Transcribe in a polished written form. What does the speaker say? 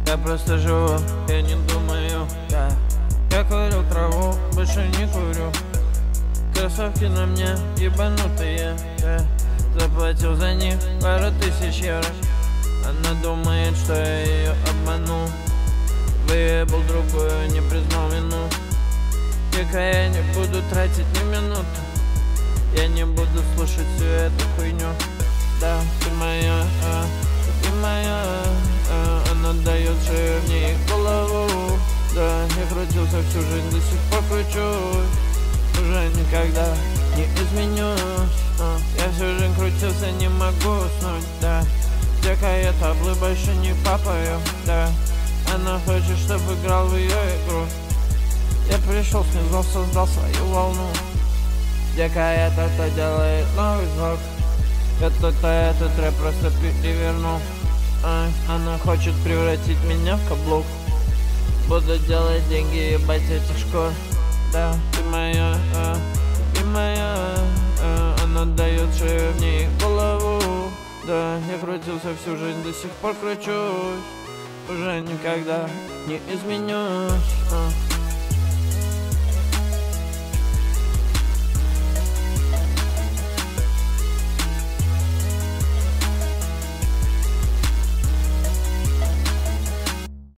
Я просто живу, я не думаю, да. Я курил траву, больше не курю. Кроссовки на мне ебанутые, да. Заплатил за них пару тысяч евро. Она думает, что я ее обманул. Выебал другую, не признал вину. Тихо, я не буду тратить ни минуты. Я не буду слушать всю эту хуйню. Да, ты моя, ты моя. Она дает шею в ней голову. Да, я крутился всю жизнь, до сих пор кручусь. Уже никогда не изменюсь. Я всю жизнь крутился, не могу уснуть, да. Дека я таблы больше не папаю, да. Она хочет, чтобы играл в ее игру. Я пришел снизу, создал свою волну. Дека это делает новый звук. Этот рэп просто перевернул. Она хочет превратить меня в каблук. Буду делать деньги, ебать этих шкур. Да, ты моя, ты моя. Она дает шею в ней голову. Да, я крутился всю жизнь, до сих пор кручусь. Уже никогда не изменюсь.